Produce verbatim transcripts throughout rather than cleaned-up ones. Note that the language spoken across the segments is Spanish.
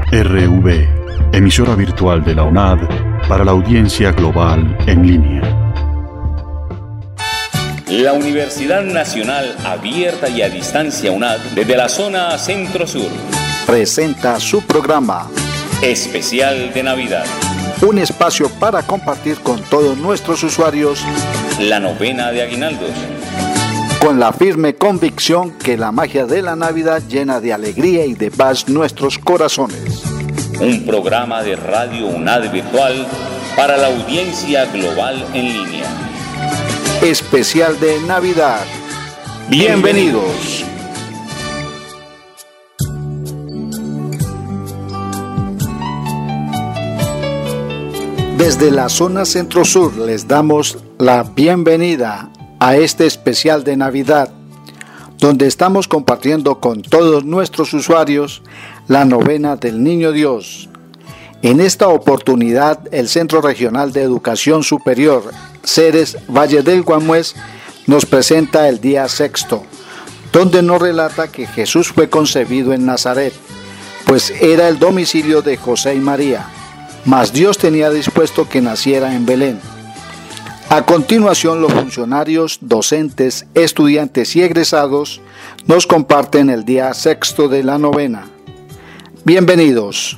R V, emisora virtual de la U N A D para la audiencia global en línea. La Universidad Nacional Abierta y a Distancia U N A D, desde la zona Centro-Sur, presenta su programa Especial de Navidad. Un espacio para compartir con todos nuestros usuarios la novena de aguinaldos, con la firme convicción que la magia de la Navidad llena de alegría y de paz nuestros corazones. Un programa de Radio U N A D virtual para la audiencia global en línea. Especial de Navidad. Bienvenidos. Desde la zona Centro-Sur les damos la bienvenida a este especial de Navidad, donde estamos compartiendo con todos nuestros usuarios la novena del Niño Dios. En esta oportunidad, el Centro Regional de Educación Superior, Ceres Valle del Guamués, nos presenta el día sexto, donde nos relata que Jesús fue concebido en Nazaret, pues era el domicilio de José y María, mas Dios tenía dispuesto que naciera en Belén. A continuación, los funcionarios, docentes, estudiantes y egresados nos comparten el día sexto de la novena. Bienvenidos.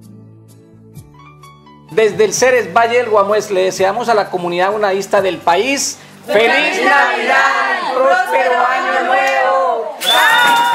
Desde el Ceres Valle del Guamués le deseamos a la comunidad unaísta del país ¡Feliz Navidad! ¡Próspero Año Nuevo! ¡Bravo!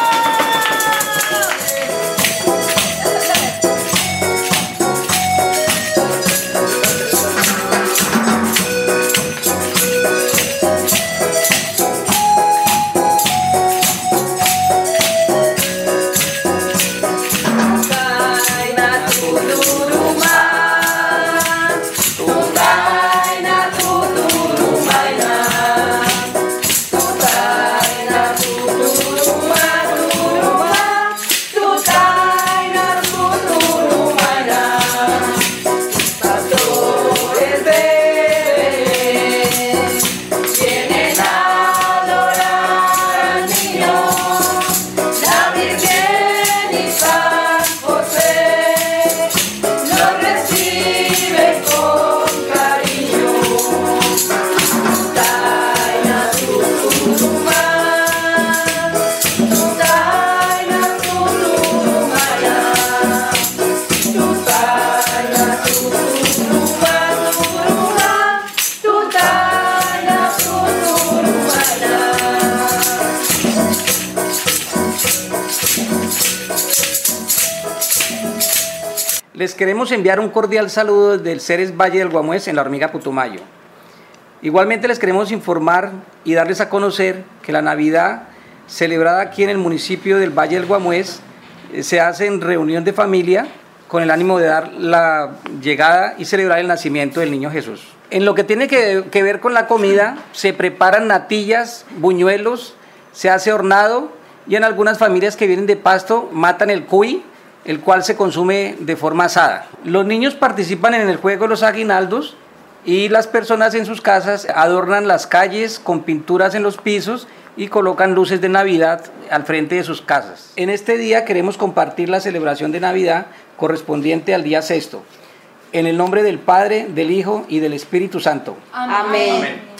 Les queremos enviar un cordial saludo desde el Ceres Valle del Guamués en la Hormiga Putumayo. Igualmente les queremos informar y darles a conocer que la Navidad celebrada aquí en el municipio del Valle del Guamués se hace en reunión de familia con el ánimo de dar la llegada y celebrar el nacimiento del Niño Jesús. En lo que tiene que, que ver con la comida, se preparan natillas, buñuelos, se hace hornado y en algunas familias que vienen de Pasto matan el cuy, el cual se consume de forma asada. Los niños participan en el juego de los aguinaldos y las personas en sus casas adornan las calles con pinturas en los pisos y colocan luces de Navidad al frente de sus casas. En este día queremos compartir la celebración de Navidad correspondiente al día sexto. En el nombre del Padre, del Hijo y del Espíritu Santo. Amén. Amén.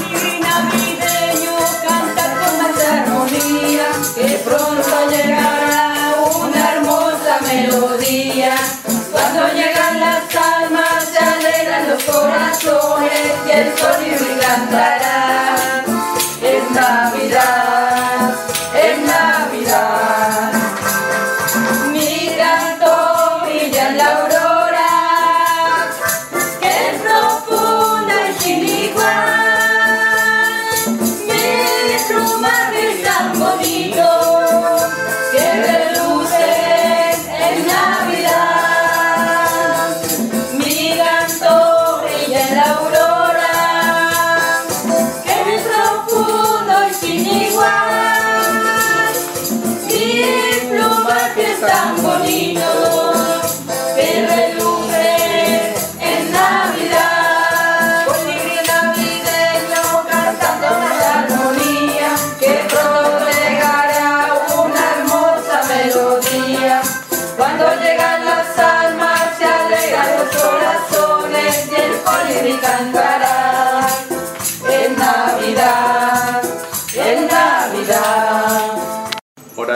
Que pronto llegará.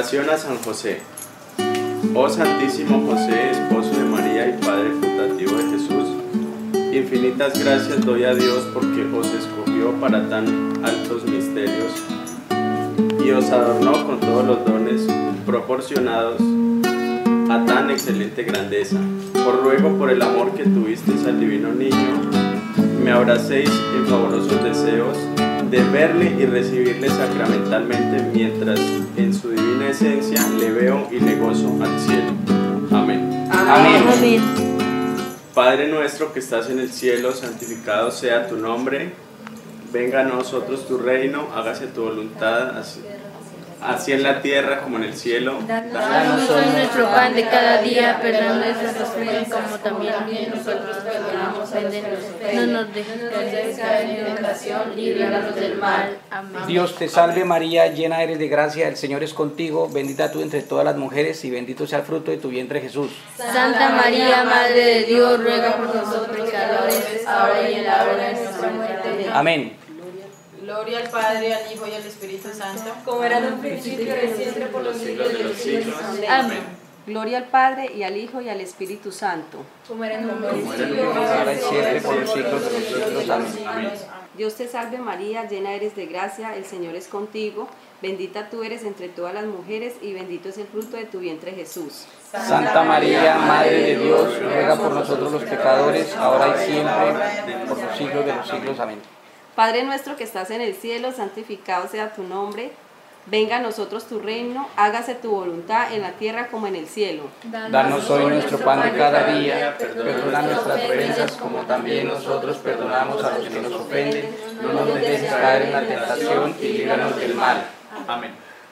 Invocación a San José. Oh Santísimo José, esposo de María y Padre putativo de Jesús, infinitas gracias doy a Dios porque os escogió para tan altos misterios y os adornó con todos los dones proporcionados a tan excelente grandeza. Os ruego por el amor que tuvisteis al divino niño, me abracéis en favorosos deseos de verle y recibirle sacramentalmente mientras en su divina esencia le veo y le gozo al cielo. Amén. Amén. Amén. Padre nuestro que estás en el cielo, santificado sea tu nombre. Venga a nosotros tu reino, hágase tu voluntad, así, así en la tierra como en el cielo. Danos hoy nuestro pan de cada día, perdona nuestras ofensas como también nosotros perdonamos a los que nos ofenden. No nos dejes caer en tentación, líbranos del mal. Amén. Dios te salve María, llena eres de gracia, el Señor es contigo, bendita tú entre todas las mujeres y bendito sea el fruto de tu vientre Jesús. Santa María, Madre de Dios, ruega por nosotros pecadores, ahora y en la hora de nuestra muerte. Amén. Gloria al Padre, al Hijo y al Espíritu Santo, como era en un principio, y siempre, por los siglos de los siglos. Amén. Gloria al Padre, y al Hijo, y al Espíritu Santo. Como era en un principio, ahora y siempre, por los siglos de los siglos. Amén. Dios te salve María, llena eres de gracia, el Señor es contigo, bendita tú eres entre todas las mujeres, y bendito es el fruto de tu vientre Jesús. Santa María, Madre de Dios, ruega por nosotros los pecadores, ahora y siempre, por los siglos de los siglos. Amén. Padre nuestro que estás en el cielo, santificado sea tu nombre. Venga a nosotros tu reino, hágase tu voluntad en la tierra como en el cielo. Danos hoy nuestro pan de cada día, perdona nuestras ofensas como también nosotros perdonamos a los que nos ofenden. No nos dejes caer en la tentación y líbranos del mal. Amén.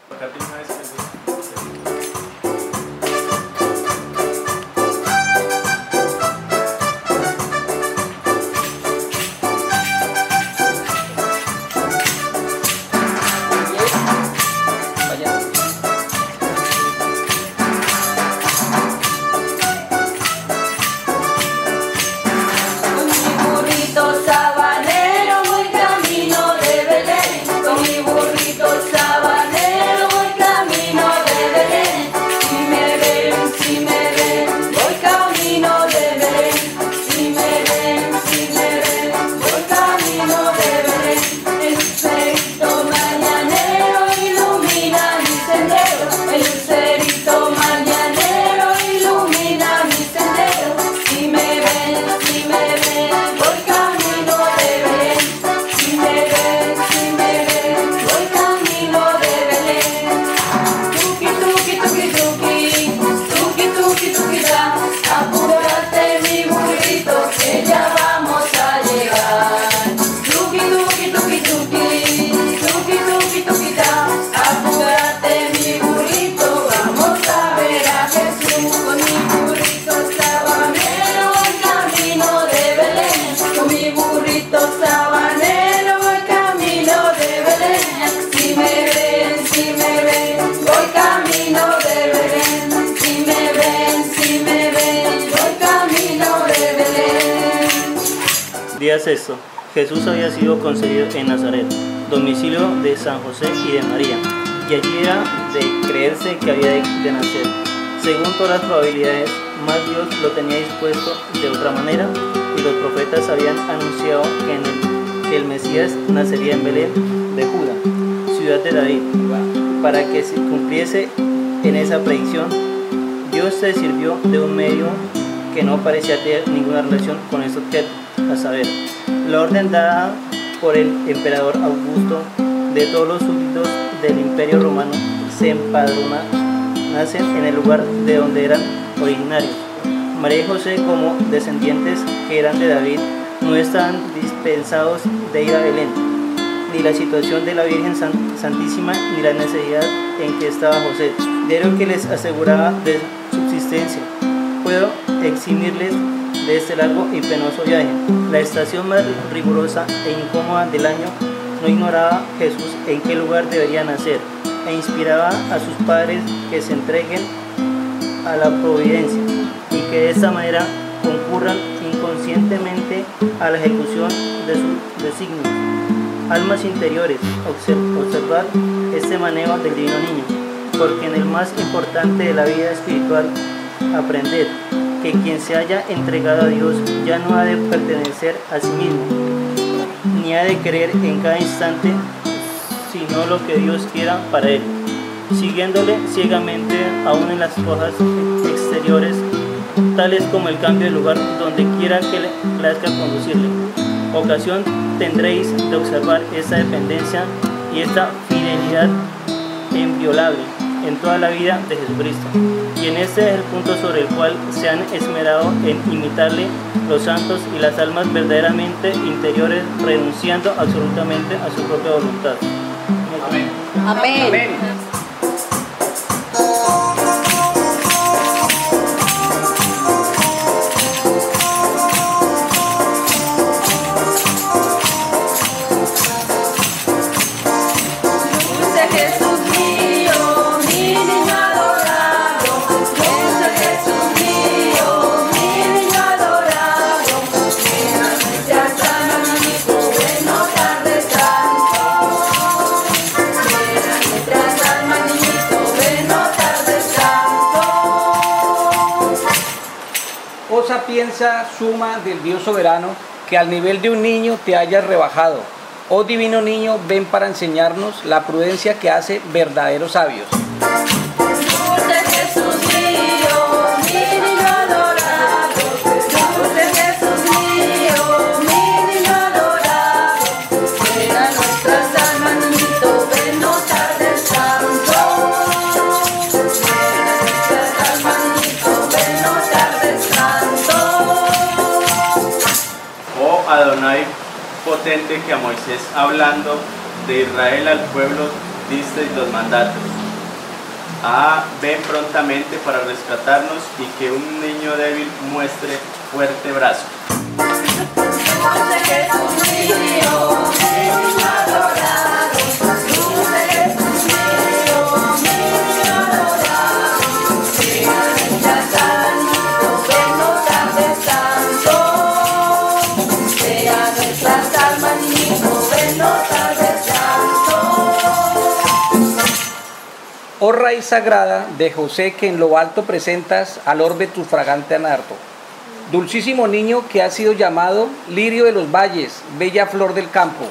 Día sexto. Jesús había sido concebido en Nazaret, domicilio de San José y de María, y allí era de creerse que había de, de nacer. Según todas las probabilidades, más Dios lo tenía dispuesto de otra manera, y los profetas habían anunciado que, en el, que el Mesías nacería en Belén de Judá, ciudad de David. Para que se cumpliese en esa predicción, Dios se sirvió de un medio que no parecía tener ninguna relación con este objeto, a saber, la orden dada por el emperador Augusto de todos los súbditos del Imperio Romano se empadronasen en el lugar de donde eran originarios. María y José, como descendientes que eran de David, no estaban dispensados de ir a Belén, ni la situación de la Virgen Santísima, ni la necesidad en que estaba José, diario que les aseguraba de subsistencia. Puedo eximirles de este largo y penoso viaje. La estación más rigurosa e incómoda del año no ignoraba Jesús en qué lugar debería nacer, e inspiraba a sus padres que se entreguen a la providencia y que de esta manera concurran inconscientemente a la ejecución de sus designios. Almas interiores, observad este manejo del divino niño. porque en el más importante de la vida espiritual, aprended que quien se haya entregado a Dios ya no ha de pertenecer a sí mismo, ni ha de querer en cada instante sino lo que Dios quiera para él, siguiéndole ciegamente aún en las cosas exteriores, tales como el cambio de lugar donde quiera que le plazca conducirle. Ocasión tendréis de observar esta dependencia y esta fidelidad inviolable en toda la vida de Jesucristo. Y en este es el punto sobre el cual se han esmerado en imitarle los santos y las almas verdaderamente interiores, renunciando absolutamente a su propia voluntad. Amén. Amén. Amén. Piensa suma del Dios soberano que al nivel de un niño te hayas rebajado. Oh divino niño, ven para enseñarnos la prudencia que hace verdaderos sabios. Adonai potente, que a Moisés hablando de Israel al pueblo disteis los mandatos. Ah, ven prontamente para rescatarnos y que un niño débil muestre fuerte brazo. Oh raíz sagrada de José, que en lo alto presentas al orbe tu fragante nardo. Dulcísimo niño que ha sido llamado lirio de los valles, bella flor del campo.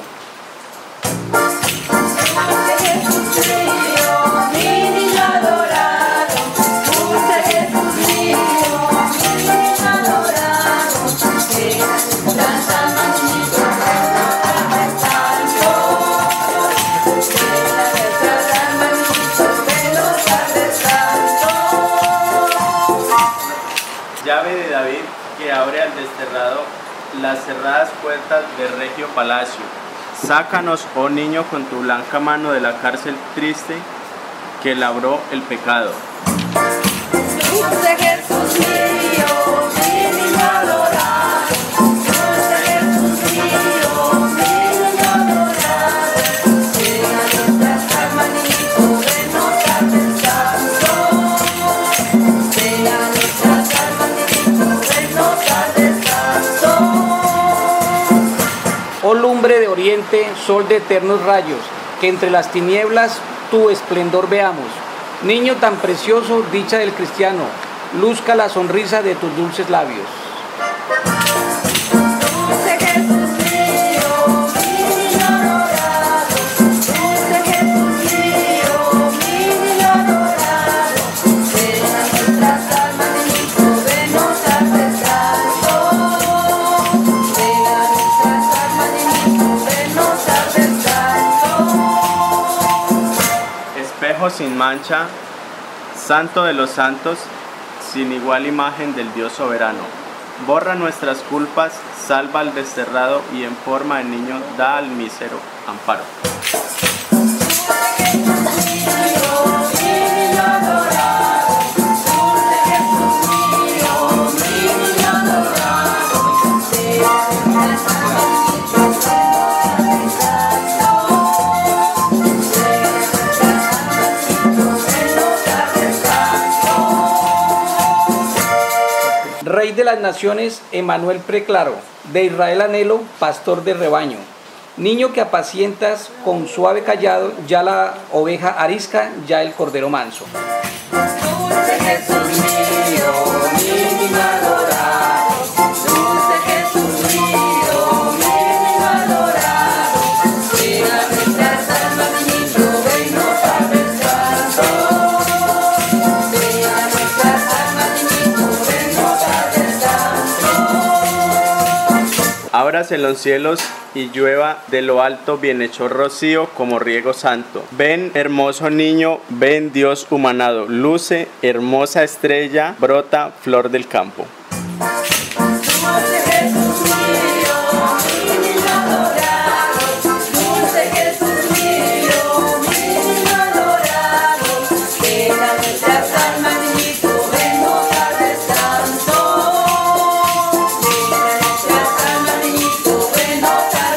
Llave de David, que abre al desterrado las cerradas puertas del regio palacio. Sácanos, oh niño, con tu blanca mano de la cárcel triste que labró el pecado. Dulce Jesús mío, mi niño adorado. Dulce Jesús mío, mi niño adorado. Llega nuestras almas, niñito, ven nos al descanso. Llega nuestras almas, niñito, ven nos al descanso. Oh lumbre de oriente, sol de eternos rayos, que entre las tinieblas tu esplendor veamos. Niño tan precioso, dicha del cristiano, luzca la sonrisa de tus dulces labios. Dulce Jesús mío, mi niño adorado. Dulce Jesús mío, mi niño adorado. Ven a nuestras almas, niñito, venos al descanso. Ven a nuestras almas, niñito, venos al descanso. Espejo sin mancha, santo de los santos, sin igual imagen del Dios soberano. Borra nuestras culpas, salva al desterrado y en forma de niño da al mísero amparo. Rey de las naciones, Emanuel preclaro, de Israel anhelo, pastor de rebaño. Niño que apacientas con suave callado, ya la oveja arisca, ya el cordero manso. Dulce Jesús mío, mi niño adorado, dulce Jesús mío, mi niño adorado, ven a nuestras almas, niño, ven nos al descanso. Ven a nuestras almas, niño, ven nos al descanso. Ábrase los cielos y llueva de lo alto bienhechor rocío como riego santo. Ven, hermoso niño, ven Dios humanado, luce, hermosa estrella, brota, flor del campo. Dulce Jesús mío, mi niño adorado, dulce Jesús mío, mi niño adorado, ven a nuestras almas, niñito, ven nos al descanso. Ven a nuestras almas, niñito, ven nos al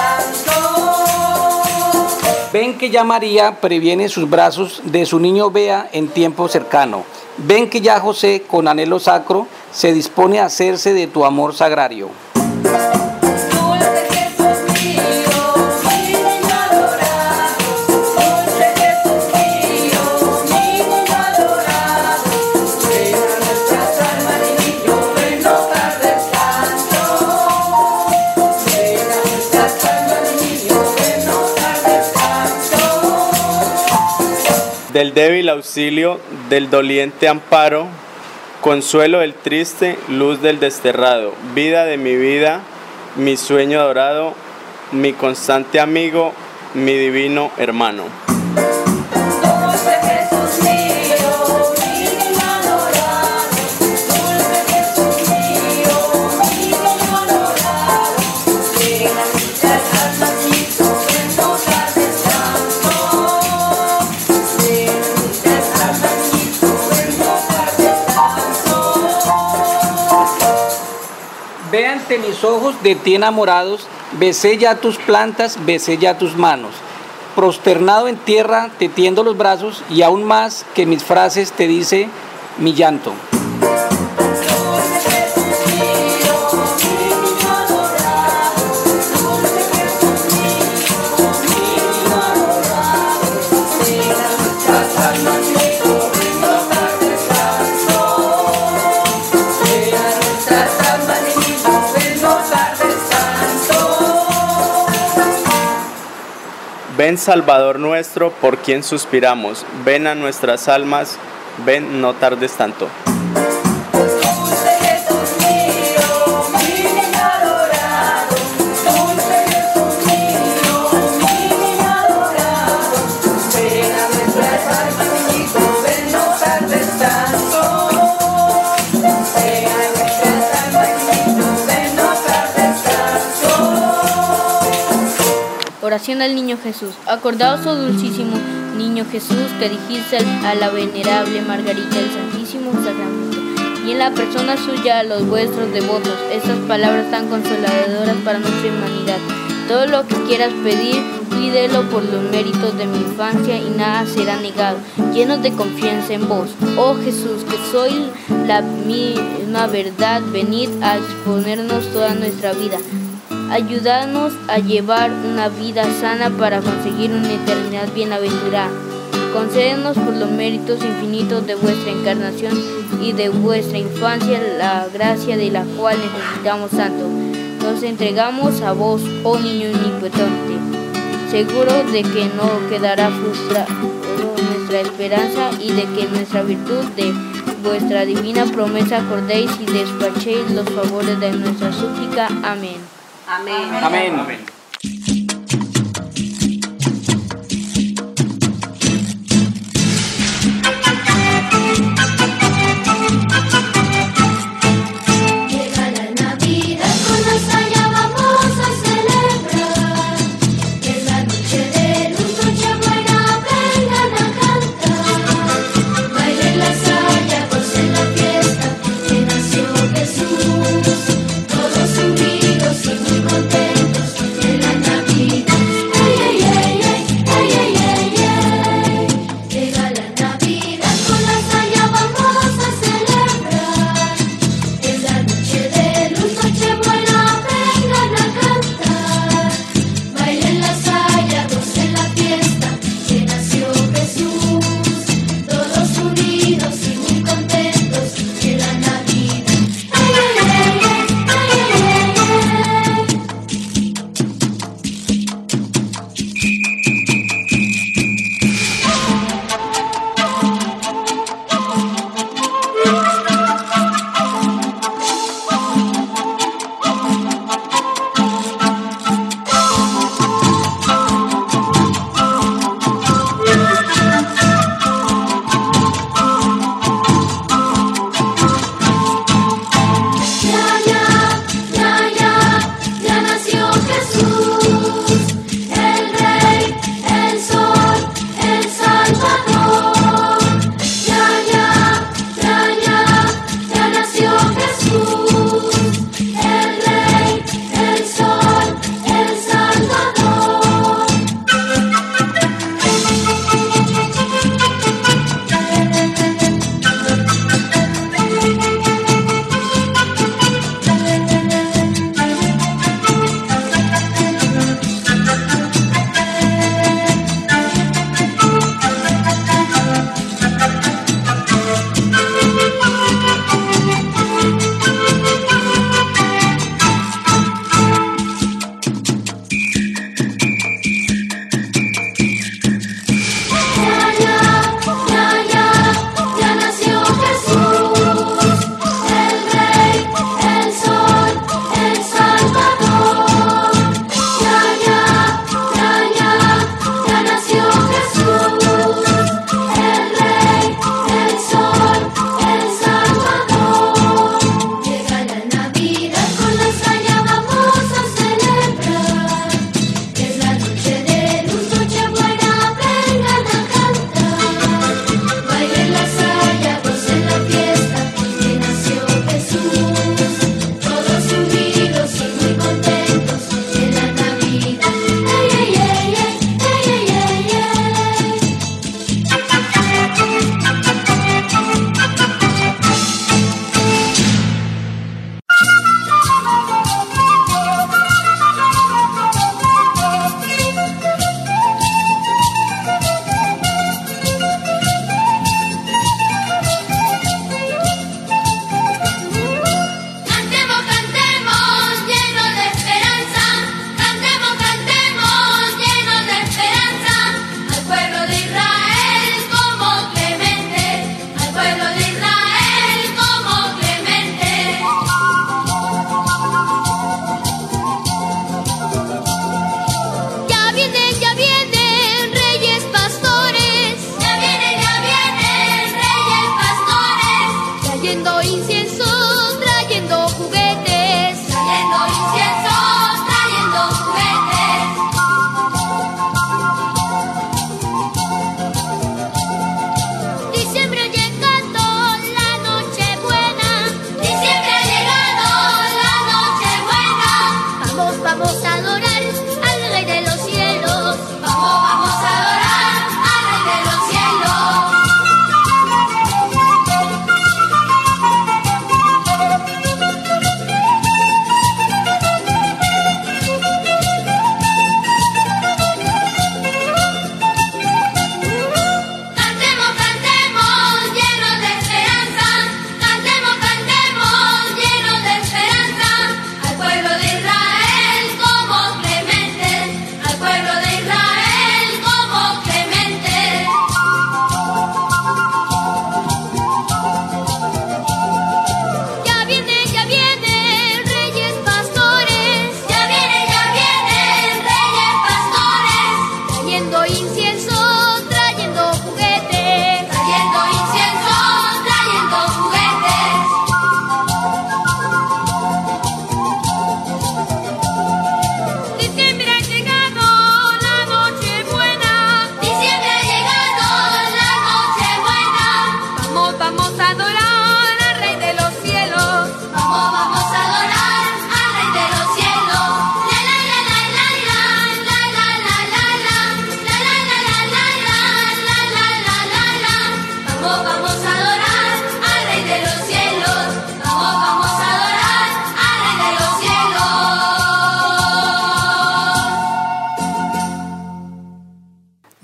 descanso. Ven que ya María previene sus brazos de su niño vea en tiempo cercano. Ven que ya José, con anhelo sacro, se dispone a hacerse de tu amor sagrario. Dulce Jesús mío, mi niño adorado, dulce Jesús mío, mi niño adorado, ven a nuestras almas, niño, ven nos al descanso. Ven a nuestras almas, niño, ven nos al descanso. Del débil auxilio, del doliente amparo, consuelo del triste, luz del desterrado, vida de mi vida, mi sueño adorado, mi constante amigo, mi divino hermano. Dulce Jesús mío, mi niño adorado, dulce Jesús mío, mi niño adorado, ven a nuestras almas, niño, ven nos al descanso. Ven a nuestras almas, niño, ven nos al descanso. Ve ante mis ojos de ti enamorados, besé ya tus plantas, besé ya tus manos. Prosternado en tierra, te tiendo los brazos, y aún más que mis frases te dice mi llanto. Dulce Jesús mío, mi niño adorado, dulce Jesús mío, mi niño adorado, ven a nuestras almas, niño, ven nos al descanso. Ven a nuestras almas, niño, ven nos al descanso. Ven Salvador nuestro, por quien suspiramos, ven a nuestras almas, ven no tardes tanto. Dulce Jesús mío, mi niño adorado, dulce Jesús mío, mi niño adorado, ven a nuestras almas, niñito, ven nos al descanso. Ven a nuestras almas, niñito, ven nos al descanso. Oración al Niño Jesús. Acordaos, oh dulcísimo Niño Jesús, que dijiste a la venerable Margarita del Santísimo Sacramento, y en la persona suya a los vuestros devotos, estas palabras tan consoladoras para nuestra humanidad. Todo lo que quieras pedir, pídelo por los méritos de mi infancia y nada será negado, llenos de confianza en vos. Oh Jesús, que soy la misma verdad, venid a exponernos toda nuestra vida. Ayúdanos a llevar una vida sana para conseguir una eternidad bienaventurada. Concédenos por los méritos infinitos de vuestra encarnación y de vuestra infancia la gracia de la cual necesitamos tanto. Nos entregamos a vos, oh niño omnipotente, seguro de que no quedará frustrada nuestra esperanza y de que nuestra virtud de vuestra divina promesa acordéis y despachéis los favores de nuestra súplica. Amén. Amén. Amén. Amén. Llega la Navidad, con nos allá vamos a celebrar. Es la noche de luz, noche buena, vengan a cantar. Bailen la saya, gocen la fiesta, que nació Jesús. Todos unidos y muy contentos.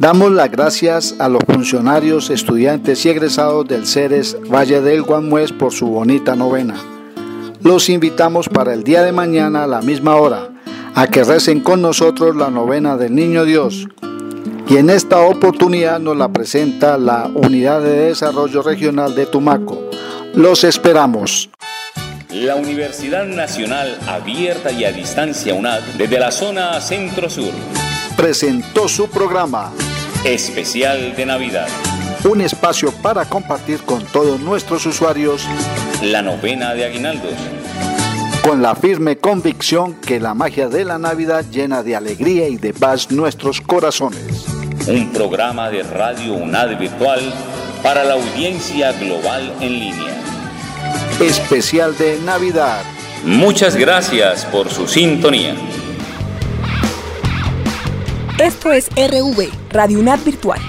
Damos las gracias a los funcionarios, estudiantes y egresados del Ceres Valle del Guamués por su bonita novena. Los invitamos para el día de mañana a la misma hora a que recen con nosotros la novena del Niño Dios. Y en esta oportunidad nos la presenta la Unidad de Desarrollo Regional de Tumaco. Los esperamos. La Universidad Nacional Abierta y a Distancia UNAD, desde la zona Centro-Sur, presentó su programa Especial de Navidad. Un espacio para compartir con todos nuestros usuarios la novena de aguinaldos, con la firme convicción que la magia de la Navidad llena de alegría y de paz nuestros corazones. Un programa de Radio UNAD virtual para la audiencia global en línea. Especial de Navidad. Muchas gracias por su sintonía. Esto es R V, Radio UNAD virtual.